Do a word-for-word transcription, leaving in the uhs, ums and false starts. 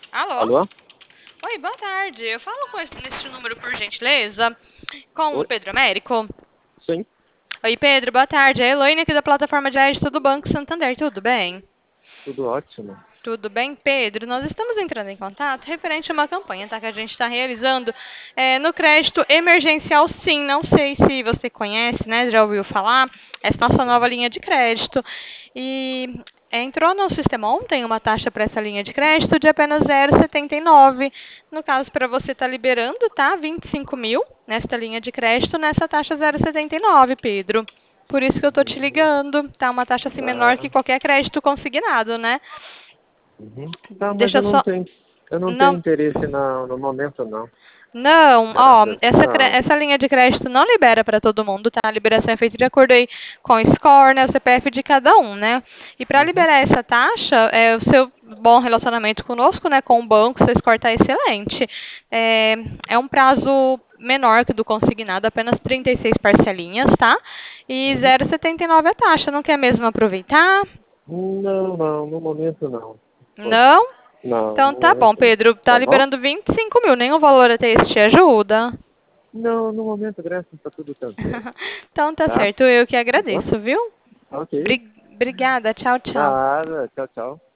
Alô? Alô? Oi, boa tarde. Eu falo com esse, nesse número, por gentileza, com o Oi? Pedro Américo. Sim, Oi, Pedro, boa tarde. É a Elaine aqui da plataforma de crédito do Banco Santander. Tudo bem? tudo ótimo. Tudo bem, Pedro? Nós estamos entrando em contato referente a uma campanha, tá? Que a gente está realizando é, no crédito emergencial, sim. Não sei se você conhece, né? Já ouviu falar? Essa nossa nova Uhum. linha de crédito. E é, entrou no sistema ontem uma taxa para essa linha de crédito de apenas zero vírgula setenta e nove. No caso, para você estar liberando, tá? vinte e cinco mil nesta linha de crédito nessa taxa zero vírgula setenta e nove, Pedro. Por isso que eu tô te Uhum. ligando, tá? Uma taxa assim menor que Ah, qualquer crédito consignado, né? uhum. Tá, mas Deixa eu eu não só. tenho, eu não tenho Não, interesse na, no momento, não. não, ó, Graças. essa, cre- Não. essa linha de crédito não libera para todo mundo, tá? A liberação é feita de acordo aí com o score, né, o C P F de cada um, né? E para Uhum. liberar essa taxa, é o seu bom relacionamento conosco, né, com o banco, seu score tá excelente. É, é um prazo menor que o do consignado, apenas trinta e seis parcelinhas, tá? E Uhum. zero vírgula setenta e nove a taxa. Não quer mesmo aproveitar? Não, não, no momento não. Pô, Não? não, Então no tá bom, momento não. Pedro. Tá Tá bom? liberando vinte e cinco mil, nem o valor até esse te ajuda. Não, no momento, graças, tá tudo tranquilo. Então tá Tá? certo, eu que Tá bom? agradeço, viu? Ok. Bri- Obrigada, tchau, tchau. Nada, tchau, tchau.